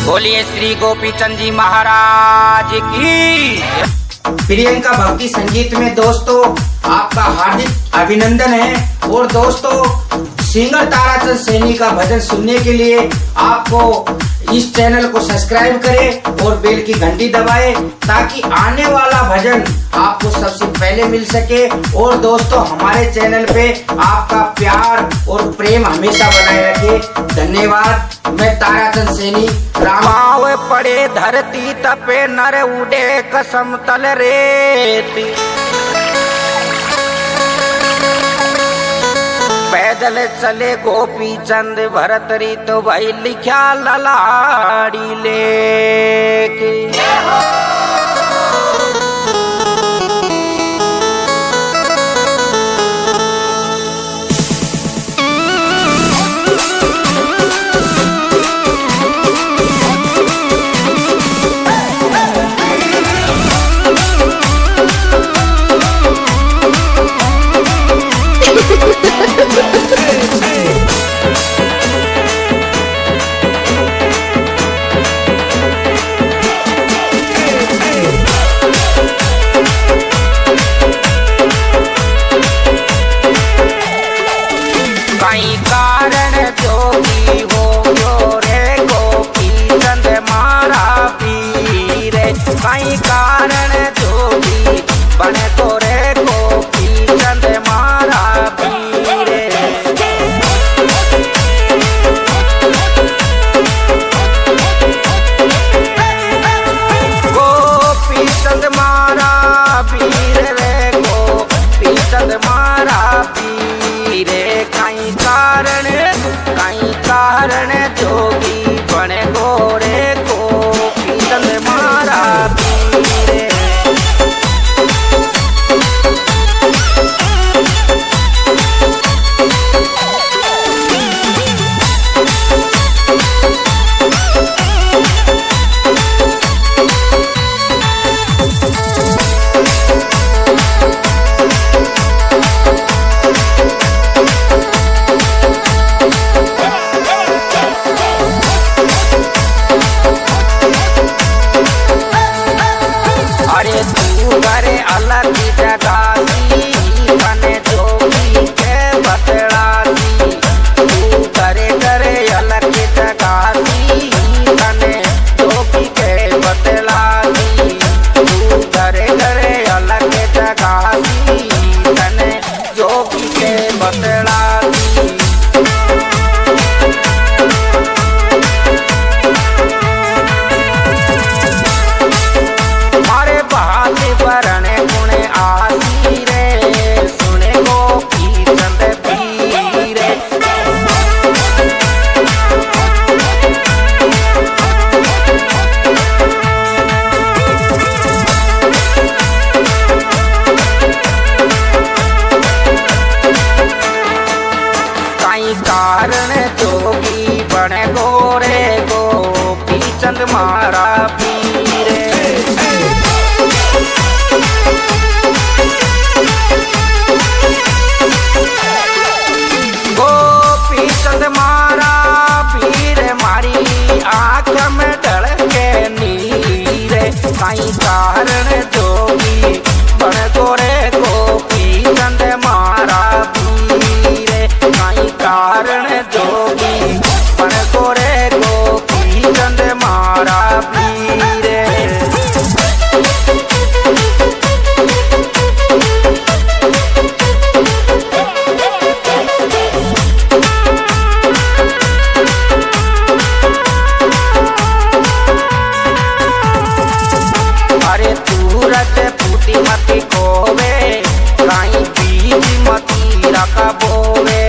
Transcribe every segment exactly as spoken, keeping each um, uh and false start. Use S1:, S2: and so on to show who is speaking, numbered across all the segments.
S1: बोलिए श्री गोपीचंद जी महाराज की।
S2: प्रियंका भक्ति संगीत में दोस्तों आपका हार्दिक अभिनंदन है। और दोस्तों सिंगर ताराचंद सैनी का भजन सुनने के लिए आपको इस चैनल को सब्सक्राइब करें और बेल की घंटी दबाएं ताकि आने वाला भजन आपको सबसे पहले मिल सके। और दोस्तों हमारे चैनल पे आपका प्यार और प्रेम हमेशा बनाए रखे। धन्यवाद। मैं ताराचंद सैनी।
S1: रामाव पड़े धरती तपे नर उड़े कसम तल रेती, पैदल चले गोपी चंद भरत री तो भाई लिखा ललाड़ी लेके। कारण जोगी बने गोरे गोपी चंद मारा पीरे। गोपी चंद मारा पीरे मारी आंख में ढलके नीरे। कई कारण जोगी बने गोरे गोपी चंद मारा पीरे। कई कारण जोगी बन गोरे गोपी चंद मारा पीरे। अरे तू रज फूटी मती कोवे कहीं बीज मती रखा बोवे।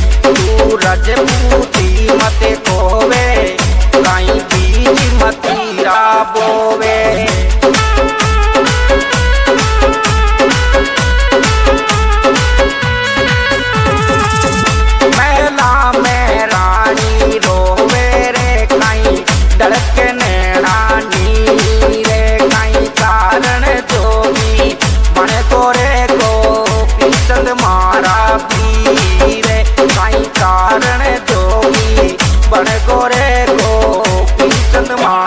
S1: रजपूती मते कोवे कहीं बीज मतीरा बोवे। महिला में रानी रोवे रे कहीं डरके नैना नीरे। कहीं कारण जोगी बने गोरे गोपी चंद मारा पीरे। कहीं कारण जोगी बन गोरे गोपी चंद मारा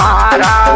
S1: मारा